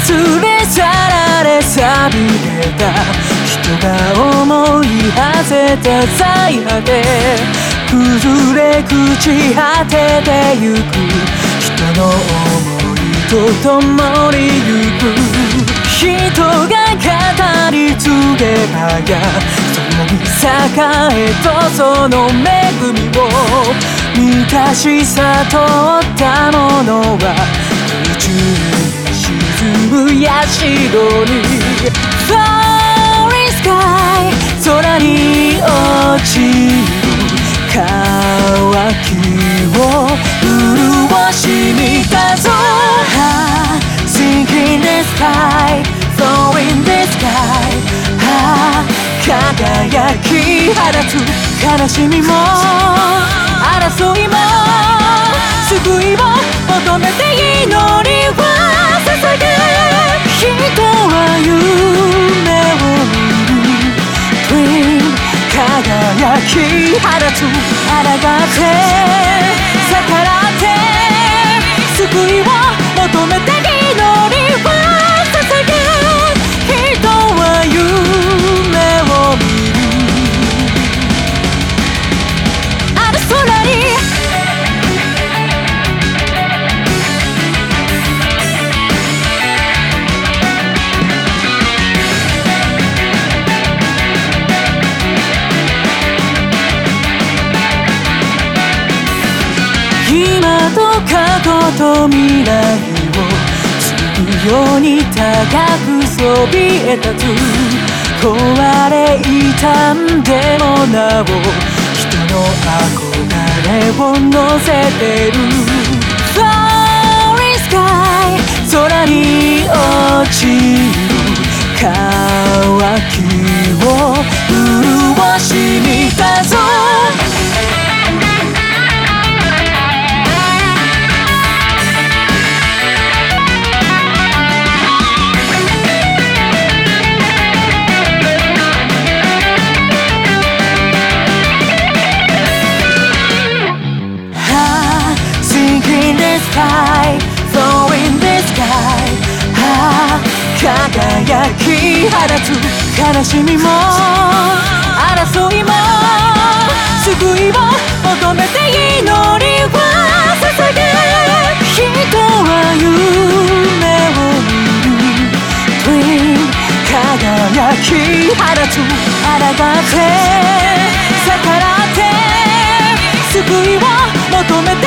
連れ去られ錆びれた人が思い馳せた最果て崩れ朽ち果ててゆく人の想いと共にゆく人が語り継げばやその栄えとその恵みを満たし悟ったものは宇宙に沈む社に Falling Sky 空に落ちる乾きを潤し見たぞ Sinking the sky Flowing the sky 輝き放つ悲しみも争いも救いを求めて祈りは捧げ人は夢を見る Dream 輝き放つ抗って逆らって救いを求めて祈りは捧げ人は夢を見るある空に今と過去と未来を継ぐように高くそびえ立つ壊れ傷んでもなお人の憧れを乗せてる Falling Sky 空に落ちる乾きを潤し見たぞFlowing the sky 輝き放つ悲しみも争いも救いを求めて祈りは捧げ人は夢を見る Dream 輝き放つ抗って逆らって救いを求めて